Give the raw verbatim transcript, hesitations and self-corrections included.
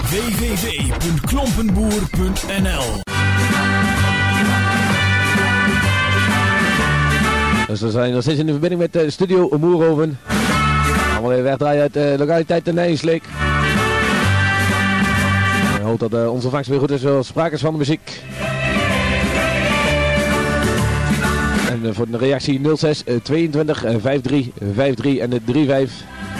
w w w punt klompenboer punt n l. Dus we zijn nog steeds in de verbinding met uh, Studio Moerhoven. Allemaal even wegdraaien uit de uh, lokaliteit de Nijensleek. Ik hoop dat uh, onze vangst weer goed is, zoals sprake is van de muziek. En uh, voor de reactie nul zes tweeëntwintig vijfentwintig vijfentwintig en de drieënvijftig.